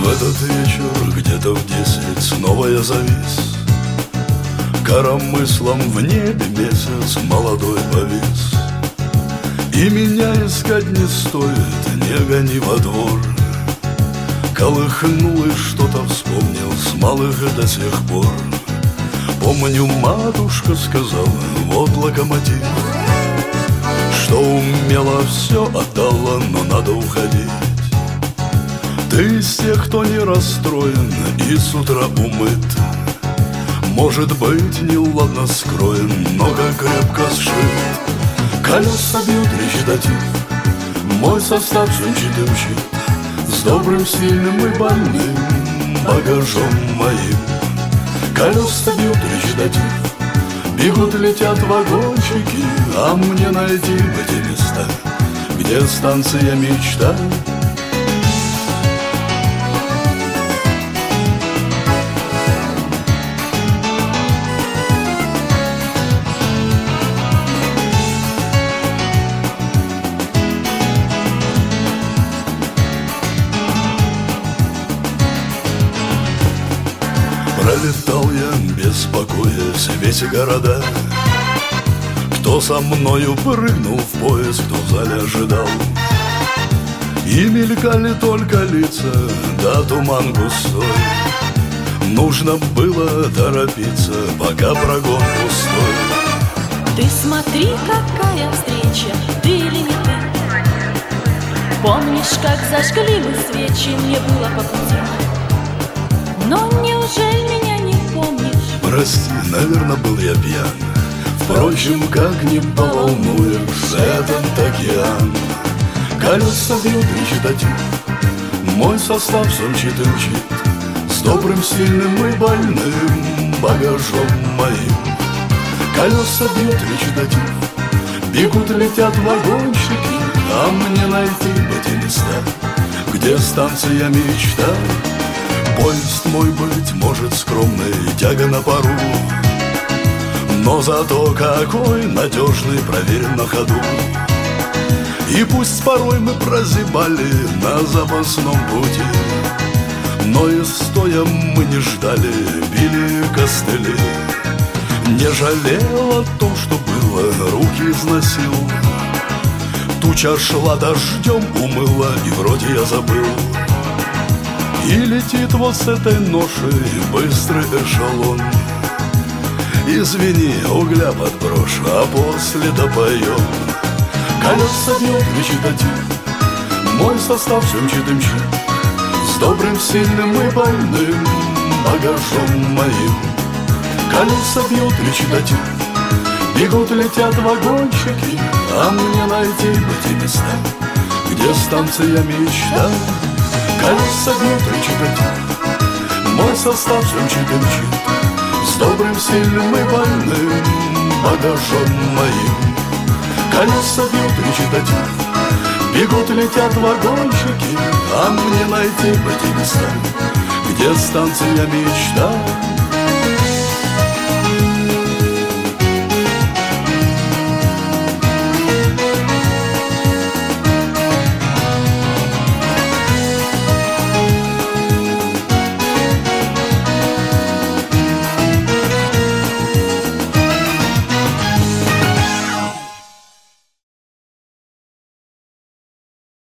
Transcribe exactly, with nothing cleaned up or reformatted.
В этот вечер где-то в десять снова я завис, коромыслом в небе месяц молодой повис. И меня искать не стоит, не гони во двор. Колыхнулось что-то, вспомнил с малых до сих пор. Помню, матушка сказала, вот локомотив, что умела, все отдала, но надо уходить. Ты из тех, кто не расстроен и с утра умыт. Может быть, неладно скроен, но как крепко сшит. Колеса бьют речитатив, мой состав все мчит и мчит, с добрым, сильным и больным багажом моим. Колеса бьют речитатив, бегут, летят вагончики, а мне найти в эти места, где станция мечта. Пролетал я, беспокоясь, весь города. Кто со мною прыгнул в поезд, кто в зале ожидал. И мелькали только лица, да туман густой. Нужно было торопиться, пока прогон пустой. Ты смотри, какая встреча, ты или не ты? Помнишь, как зажгли мы свечи, мне было по пути. Но неужели меня не помнишь? Прости, наверное, был я пьян. Впрочем, как не поволнуешь этот океан. Колеса бьют речитатив, мой состав все мчит и мчит, с добрым, сильным и больным багажом моим. Колеса бьют речитатив, бегут, летят вагончики, а мне найти в эти места, где станция мечта. Поезд мой, быть может, скромный, тяга на пару, но зато какой надежный, проверен на ходу. И пусть порой мы прозябали на запасном пути, но и стоя мы не ждали, били костыли. Не жалел о том, что было, руки износил. Туча шла дождем, умыла, и вроде я забыл. И летит вот с этой ношей быстрый эшелон. Извини, угля подброшу, а после допоем. Колеса бьют речитатив, мой состав все мчит и мчит, с добрым, сильным и больным багажом моим. Колеса бьют речитатив, бегут, летят вагончики, а мне найти в эти места, где станция мечта. Колеса бьют речитатив, мой состав все мчит и мчит, с добрым, сильным и больным багажом моим. Колеса бьют речитатив, бегут, летят вагончики, а мне найти в эти места, где станция мечта.